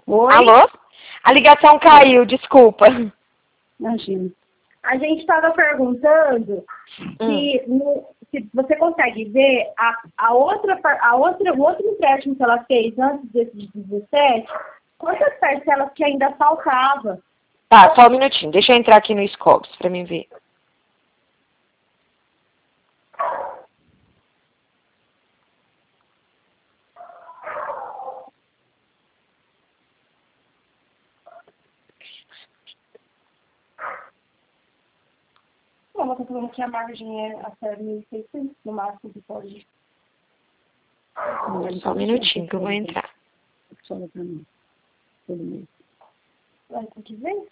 Oi? Alô? A ligação caiu, desculpa. Imagina. A gente estava perguntando se você consegue ver o outro empréstimo que ela fez antes desse de 17, quantas parcelas que ainda faltava. Tá, só um minutinho. Deixa eu entrar aqui no Scopes pra mim ver. Não, eu tô falando que a margem é até 1.600, no máximo que pode. Só um minutinho que eu vou entrar. Fala pra mim. Todo mês. Vai ter que ver?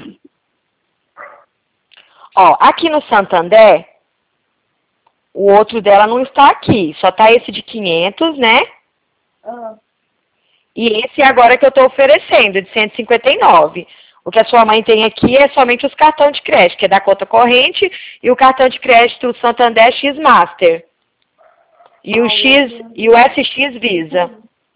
Ó, aqui no Santander, o outro dela não está aqui. Só tá esse de 500, né? Ah. E esse agora que eu tô oferecendo, de 159. O que a sua mãe tem aqui é somente os cartões de crédito, que é da conta corrente, e o cartão de crédito Santander X Master. E o SX Visa.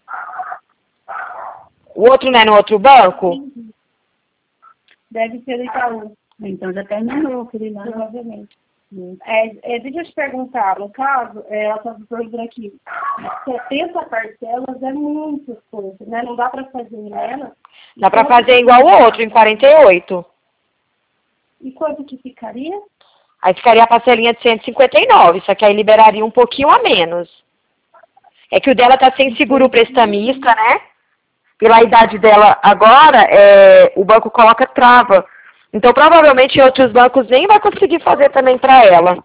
O outro não é no outro banco? Deve ser do Itaú. Então já terminou, aquele lá. Provavelmente. Deixa eu te perguntar, no caso, ela está perguntando aqui, 70 parcelas é muita coisa, né? Não dá para fazer menos. Dá para fazer igual o outro, em 48. E quanto que ficaria? Aí ficaria a parcelinha de 159, só que aí liberaria um pouquinho a menos. É que o dela tá sem seguro prestamista, né? Pela idade dela agora, o banco coloca trava. Então, provavelmente, outros bancos nem vai conseguir fazer também para ela.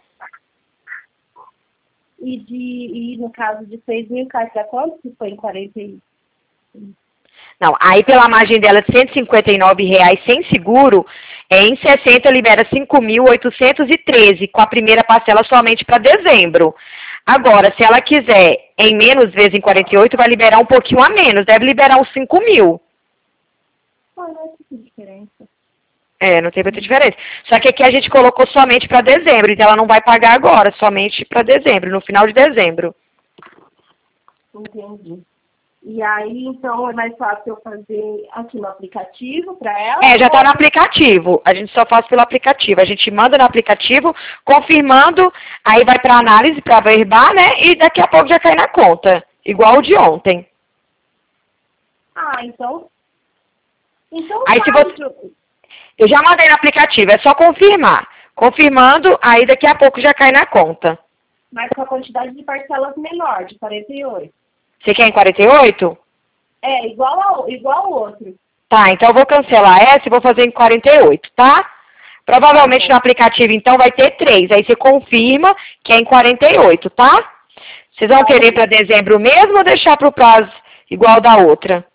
E no caso de 6 mil, cai para quanto? Se foi em 40 e... Não, aí pela margem dela de R$ 159,00 sem seguro, em 60 libera 5.813, com a primeira parcela somente para dezembro. Agora, se ela quiser em menos vezes em 48, vai liberar um pouquinho a menos, deve liberar uns 5.000. Ah, não tem diferença. Não tem muita diferença. Só que aqui a gente colocou somente para dezembro, então ela não vai pagar agora, somente para dezembro, no final de dezembro. Entendi. E aí, então, é mais fácil eu fazer aqui no aplicativo para ela? Já está no aplicativo. A gente só faz pelo aplicativo. A gente manda no aplicativo, confirmando, aí vai para análise, para verbar, né? E daqui a pouco já cai na conta. Igual o de ontem. Ah, então... Aí se você... Eu já mandei no aplicativo, é só confirmar. Confirmando, aí daqui a pouco já cai na conta. Mas com a quantidade de parcelas menor, de 48. Você quer em 48? Igual ao outro. Tá, então eu vou cancelar essa e vou fazer em 48, tá? Provavelmente no aplicativo, então, vai ter 3. Aí você confirma que é em 48, tá? Vocês vão querer para dezembro mesmo ou deixar para o prazo igual da outra?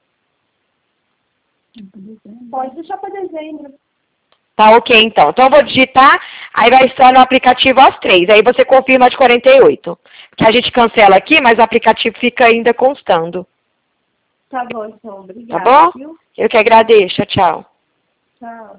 Pode deixar para dezembro. Tá ok, então. Então eu vou digitar, aí vai estar no aplicativo as 3. Aí você confirma de 48. Porque a gente cancela aqui, mas o aplicativo fica ainda constando. Tá bom, então. Obrigada. Tá bom? Viu? Eu que agradeço. Tchau. Tchau.